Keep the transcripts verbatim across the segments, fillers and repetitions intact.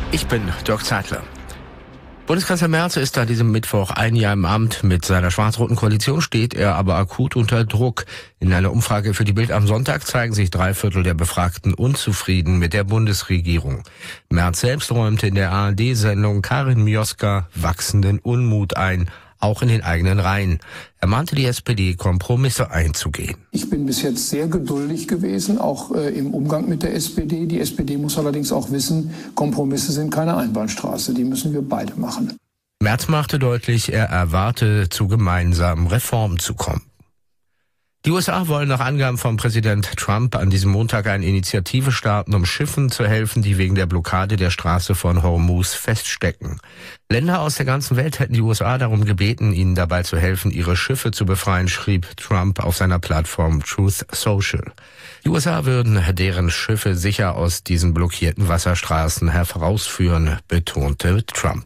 Ich bin Dirk Zeitler. Bundeskanzler Merz ist an diesem Mittwoch ein Jahr im Amt. Mit seiner schwarz-roten Koalition steht er aber akut unter Druck. In einer Umfrage für die Bild am Sonntag zeigen sich drei Viertel der Befragten unzufrieden mit der Bundesregierung. Merz selbst räumte in der A R D-Sendung Karin Mioska wachsenden Unmut ein, auch in den eigenen Reihen. Er mahnte die S P D, Kompromisse einzugehen. Ich bin bis jetzt sehr geduldig gewesen, auch äh, im Umgang mit der S P D. Die S P D muss allerdings auch wissen, Kompromisse sind keine Einbahnstraße, die müssen wir beide machen. Merz machte deutlich, er erwarte, zu gemeinsamen Reformen zu kommen. Die U S A wollen nach Angaben von Präsident Trump an diesem Montag eine Initiative starten, um Schiffen zu helfen, die wegen der Blockade der Straße von Hormuz feststecken. Länder aus der ganzen Welt hätten die U S A darum gebeten, ihnen dabei zu helfen, ihre Schiffe zu befreien, schrieb Trump auf seiner Plattform Truth Social. Die U S A würden deren Schiffe sicher aus diesen blockierten Wasserstraßen herausführen, betonte Trump.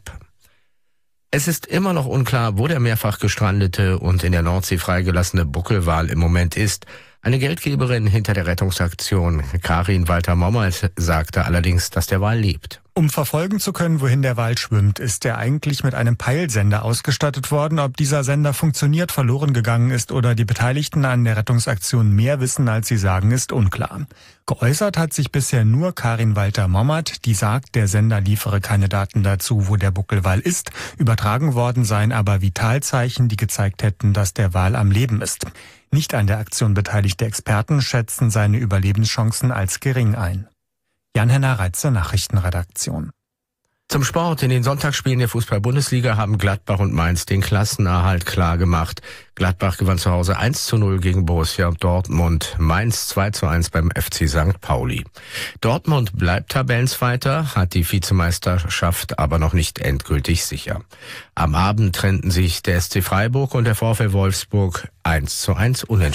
Es ist immer noch unklar, wo der mehrfach gestrandete und in der Nordsee freigelassene Buckelwal im Moment ist. Eine Geldgeberin hinter der Rettungsaktion, Karin Walter-Mommert, sagte allerdings, dass der Wal lebt. Um verfolgen zu können, wohin der Wal schwimmt, ist er eigentlich mit einem Peilsender ausgestattet worden. Ob dieser Sender funktioniert, verloren gegangen ist oder die Beteiligten an der Rettungsaktion mehr wissen, als sie sagen, ist unklar. Geäußert hat sich bisher nur Karin Walter-Mommert, die sagt, der Sender liefere keine Daten dazu, wo der Buckelwal ist. Übertragen worden seien aber Vitalzeichen, die gezeigt hätten, dass der Wal am Leben ist. Nicht an der Aktion beteiligte Experten schätzen seine Überlebenschancen als gering ein. Jan-Henner Reitze, Nachrichtenredaktion. Zum Sport. In den Sonntagsspielen der Fußball-Bundesliga haben Gladbach und Mainz den Klassenerhalt klar gemacht. Gladbach gewann zu Hause eins zu null gegen Borussia Dortmund, Mainz zwei zu eins beim F C Sankt Pauli. Dortmund bleibt Tabellenzweiter, hat die Vizemeisterschaft aber noch nicht endgültig sicher. Am Abend trennten sich der S C Freiburg und der VfL Wolfsburg eins zu eins unentschieden.